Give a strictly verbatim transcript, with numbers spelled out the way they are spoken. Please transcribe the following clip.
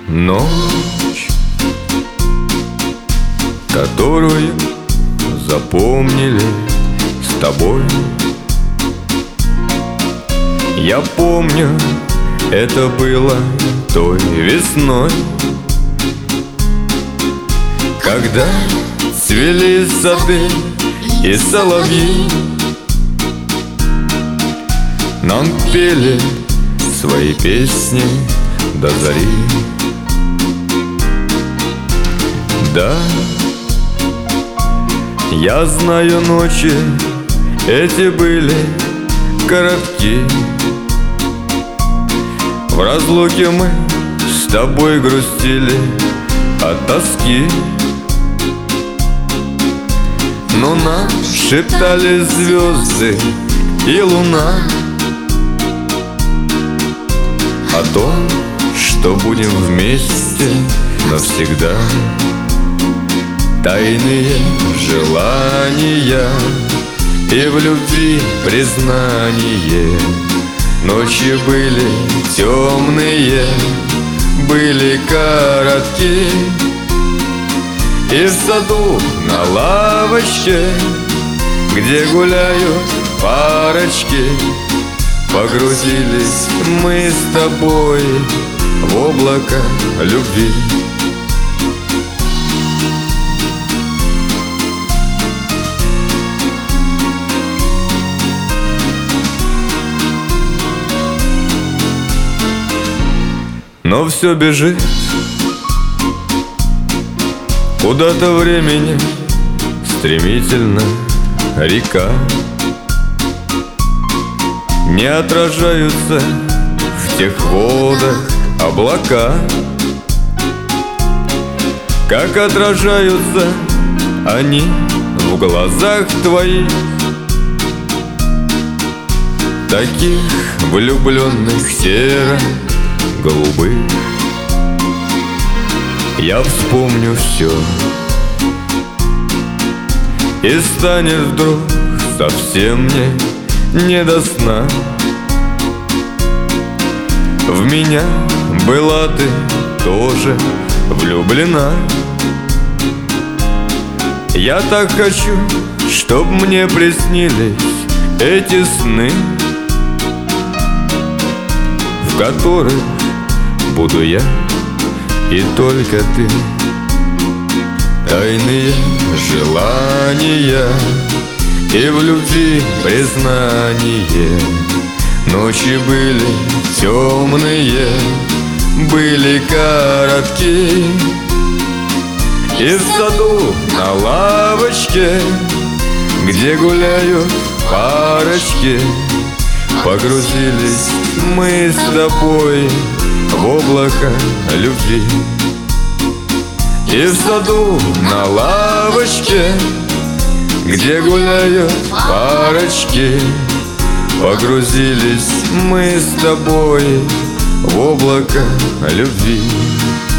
Ночь, которую запомнили с тобой. Я помню, это было той весной, когда цвели сады и соловьи нам пели свои песни до зари. Да, я знаю, ночи эти были коротки. В разлуке мы с тобой грустили от тоски, но нам шептали звезды и луна о том, что будем вместе навсегда. Тайные желания и в любви признание. Ночи были темные, были коротки, и в саду на лавочке, где гуляют парочки, погрузились мы с тобой в облако любви. Но все бежит куда-то времени, стремительно река. Не отражаются в тех водах облака, как отражаются они в глазах твоих, таких влюбленных серо-голубых. Я вспомню все, и станет вдруг совсем мне не до сна. В меня была ты тоже влюблена. Я так хочу, чтоб мне приснились эти сны, в которых буду я и только ты. Тайные желания и в любви признание. Ночи были темные, были коротки, и в саду на лавочке, где гуляют парочки, погрузились мы с тобой в облако любви. И в саду на лавочке, где гуляют парочки, погрузились мы с тобой в облако любви.